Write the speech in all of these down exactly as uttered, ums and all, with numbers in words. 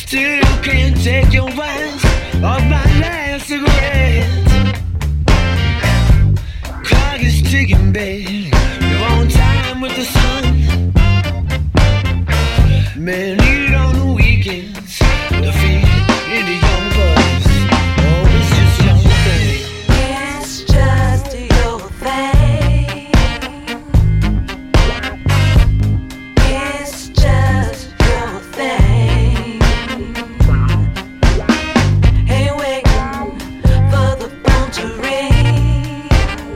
Still can't take your eyes off my last cigarette. Clock is ticking, babe. You're on time with the sun. Man, eat on the weekends. The feet into young boys. Oh, it's just your thing. It's just your thing. It's just your thing. Ain't waiting for the phone to ring.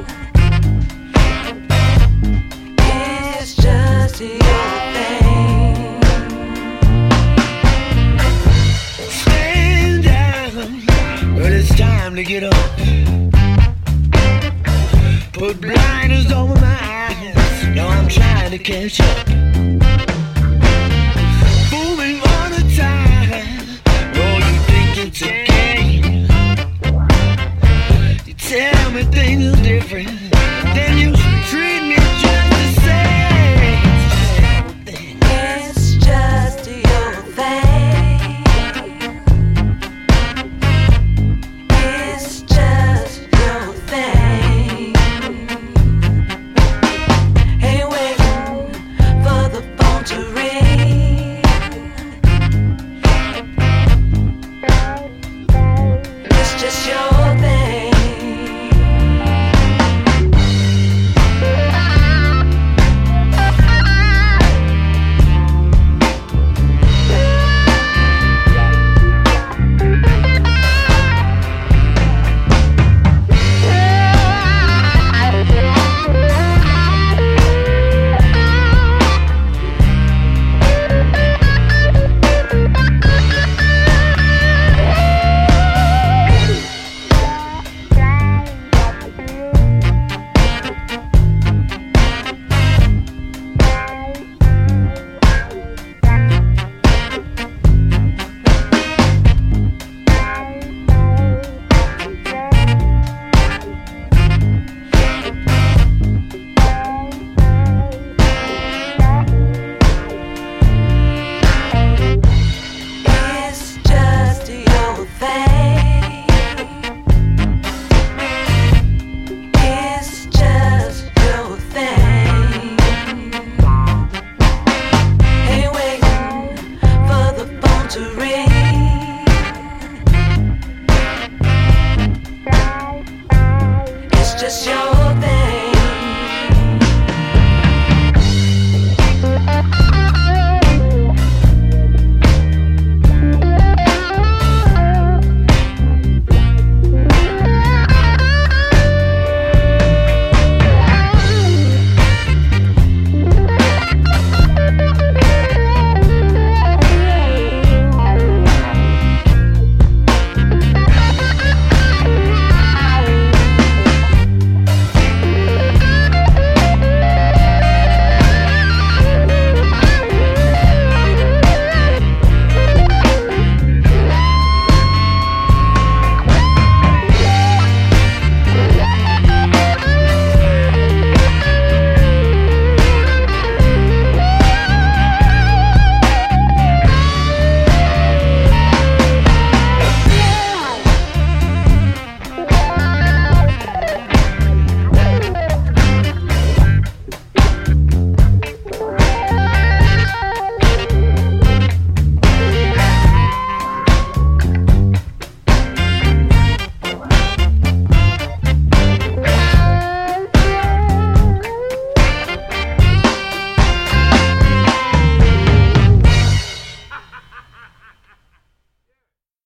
It's just your thing. Stand down, but it's time to get up. Put blinders over my eyes. Now I'm trying to catch up.